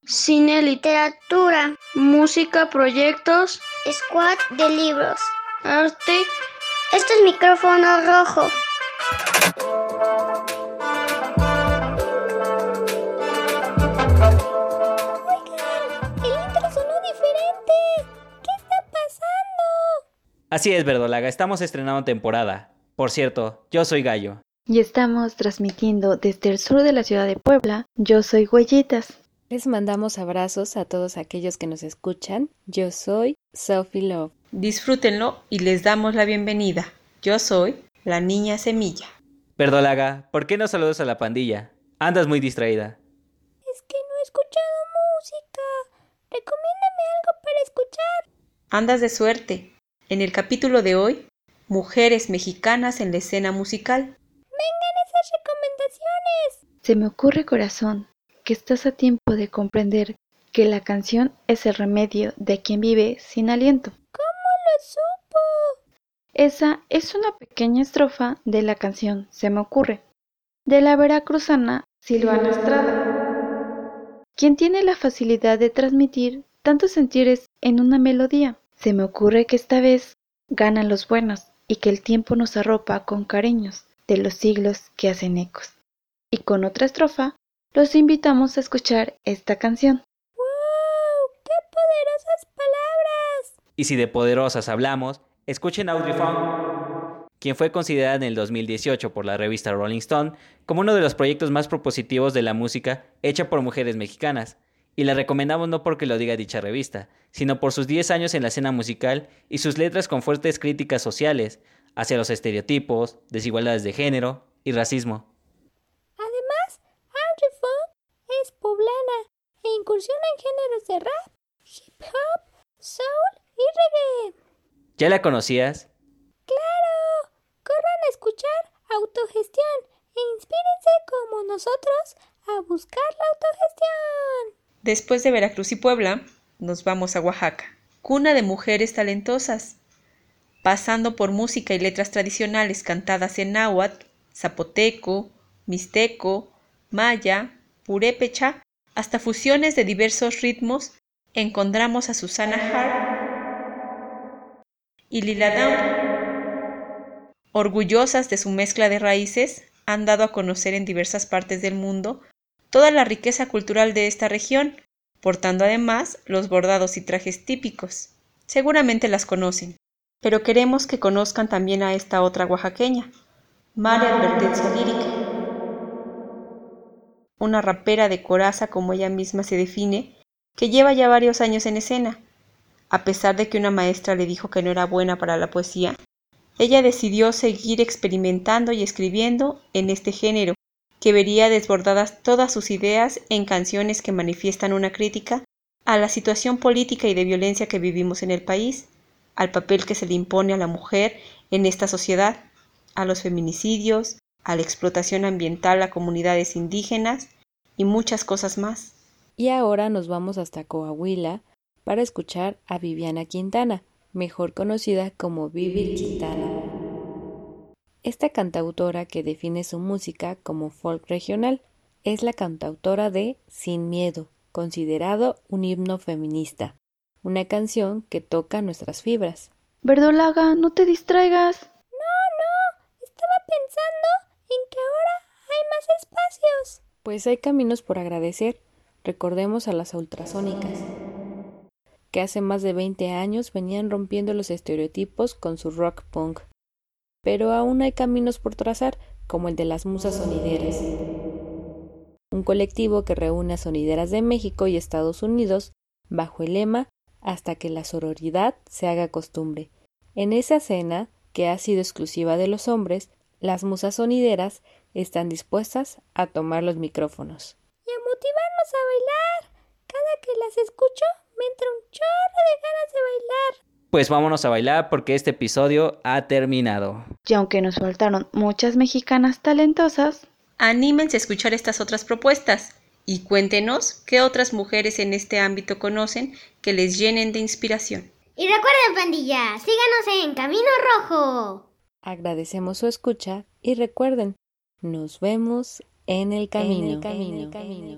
cine, literatura, música, proyectos, squad de libros, arte. Esto es micrófono rojo. Oigan, el intro sonó diferente. ¿Qué está pasando? Así es, Verdolaga, estamos estrenando temporada. Por cierto, yo soy Gallo. Y estamos transmitiendo desde el sur de la ciudad de Puebla. Yo soy Huellitas. Les mandamos abrazos a todos aquellos que nos escuchan. Yo soy Sophie Love. Disfrútenlo y les damos la bienvenida. Yo soy la Niña Semilla. Verdolaga, ¿por qué no saludas a la pandilla? Andas muy distraída. Es que no he escuchado música. Recomiéndame algo para escuchar. Andas de suerte. En el capítulo de hoy, mujeres mexicanas en la escena musical. Vengan esas recomendaciones. Se me ocurre, corazón, que estás a tiempo de comprender que la canción es el remedio de quien vive sin aliento. ¿Cómo lo supo? Esa es una pequeña estrofa de la canción Se me ocurre, de la veracruzana Silvana Estrada, quien tiene la facilidad de transmitir tantos sentires en una melodía. Se me ocurre que esta vez ganan los buenos y que el tiempo nos arropa con cariños de los siglos que hacen ecos. Y con otra estrofa, los invitamos a escuchar esta canción. ¡Wow! ¡Qué poderosas palabras! Y si de poderosas hablamos, escuchen Audrey Funk, quien fue considerada en el 2018 por la revista Rolling Stone como uno de los proyectos más propositivos de la música hecha por mujeres mexicanas. Y la recomendamos no porque lo diga dicha revista, sino por sus 10 años en la escena musical y sus letras con fuertes críticas sociales hacia los estereotipos, desigualdades de género y racismo. Además, Audrey Funk es poblana e incursiona en géneros de rap, hip hop, soul y reggae. ¿Ya la conocías? ¡Claro! Corran a escuchar Autogestión e inspírense como nosotros a buscar la autogestión. Después de Veracruz y Puebla, nos vamos a Oaxaca, cuna de mujeres talentosas, pasando por música y letras tradicionales cantadas en náhuatl, zapoteco, mixteco, maya, purépecha, hasta fusiones de diversos ritmos, encontramos a Susana Harp y Lila Downs. Orgullosas de su mezcla de raíces, han dado a conocer en diversas partes del mundo toda la riqueza cultural de esta región, portando además los bordados y trajes típicos. Seguramente las conocen, pero queremos que conozcan también a esta otra oaxaqueña, Mare Advertencia Lírica, una rapera de coraza como ella misma se define, que lleva ya varios años en escena. A pesar de que una maestra le dijo que no era buena para la poesía, ella decidió seguir experimentando y escribiendo en este género, que vería desbordadas todas sus ideas en canciones que manifiestan una crítica a la situación política y de violencia que vivimos en el país, al papel que se le impone a la mujer en esta sociedad, a los feminicidios, a la explotación ambiental a comunidades indígenas y muchas cosas más. Y ahora nos vamos hasta Coahuila para escuchar a Viviana Quintana, mejor conocida como Vivi Quintana. Esta cantautora, que define su música como folk regional, es la cantautora de Sin Miedo, considerado un himno feminista, una canción que toca nuestras fibras. Verdolaga, no te distraigas. No, estaba pensando en que ahora hay más espacios. Pues hay caminos por agradecer. Recordemos a las ultrasónicas, que hace más de 20 años venían rompiendo los estereotipos con su rock punk. Pero aún hay caminos por trazar, como el de las Musas Sonideras, un colectivo que reúne a sonideras de México y Estados Unidos bajo el lema Hasta que la sororidad se haga costumbre. En esa escena, que ha sido exclusiva de los hombres, las musas sonideras están dispuestas a tomar los micrófonos Y a motivarnos a bailar. Cada que las escucho me entra un chorro de ganas de bailar. Pues vámonos a bailar porque este episodio ha terminado. Y aunque nos faltaron muchas mexicanas talentosas, Anímense a escuchar estas otras propuestas y cuéntenos qué otras mujeres en este ámbito conocen que les llenen de inspiración. Y recuerden, pandilla, síganos en Camino Rojo. Agradecemos su escucha y recuerden, nos vemos en el camino.